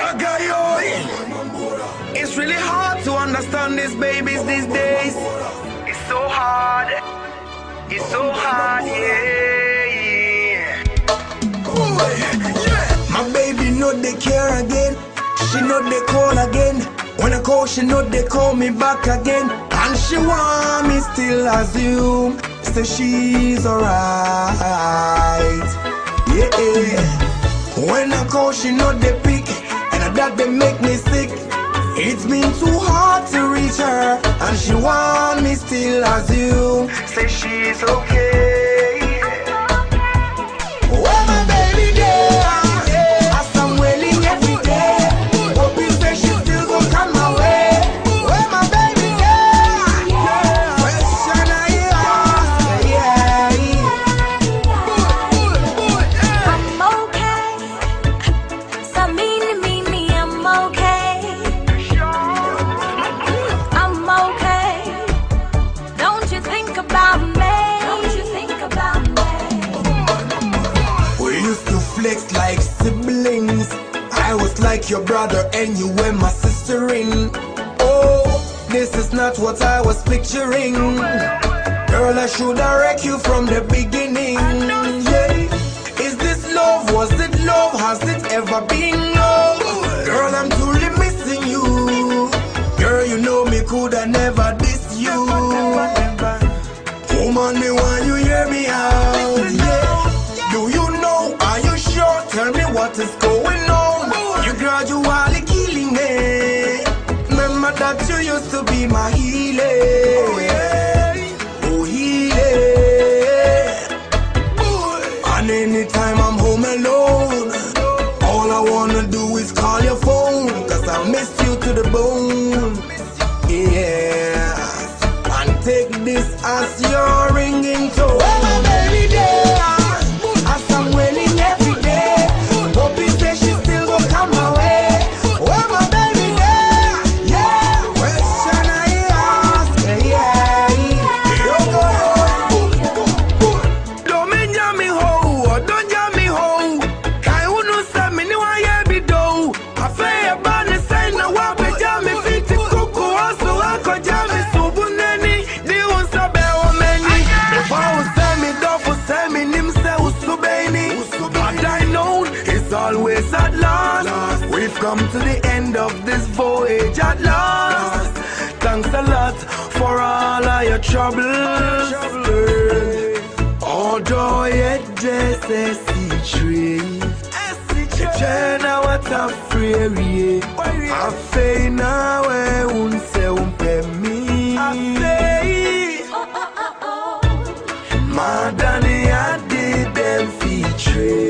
It's really hard to understand these babies these days. It's so hard. It's so hard, yeah. My baby know they care again. She know they call again. When I call, she know they call me back again. And she want me still assume. Say she's alright. Yeah. When I call, she know they pick. And that they make me sick. It's been too hard to reach her, and she want me still assume. Say she's okay. Where my baby there? As I'm wailing every day, hoping say she still gon' come my way. Where my baby there? Question I ask, yeah. I'm okay. So mean to me, I'm okay. I'm okay. Don't you think about me? Don't you think about me? We used to flex like siblings. I was like your brother and you were my sister in. Oh, this is not what I was picturing. Girl, I should have wrecked you from the beginning. Yeah. Is this love? Was it love? Has it ever been love? Girl, I'm truly missing you. Girl, you know me coulda never diss you. Woman, me want you hear me out. Yeah. Do you know? Are you sure? Tell me what is going on. You gradually killing me. Remember that you used to be my healer. Oh yeah. Oh healer. And anytime I'm home alone, all I wanna do is call your phone. Cause I miss you to the bone. Yeah. And take this as your ringing tone. Where my baby there? As I'm wailing every day, hoping say she still gon' come my way. Where my baby there? Yeah. Question I ask, yeah. Don't me jam me ho, don't jam me ho. Kai unu sa me ni wa ye bi do. Afa ye ba ne say na wa be jam me fit kuku oso ako jam me subuneni. Di unsa be o meni. If I was say me do for say me nim say usubeni. But I know it's always at last. We've come to the end of this voyage at last. Thanks a lot for all of your troubles. Although it just a tree. Chena what a free. I fey na we unse umpe mi. Madani I did them feature.